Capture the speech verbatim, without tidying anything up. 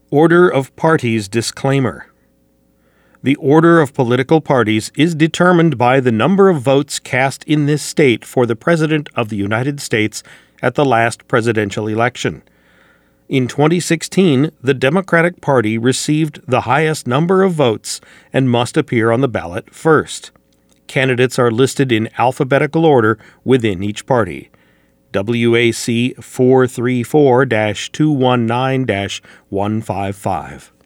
Order of Parties Disclaimer. The order of political parties is determined by the number of votes cast in this state for the President of the United States at the last presidential election. In twenty sixteen, the Democratic Party received the highest number of votes and must appear on the ballot first. Candidates are listed in alphabetical order within each party. W A C four three four dash two one nine dash one five five.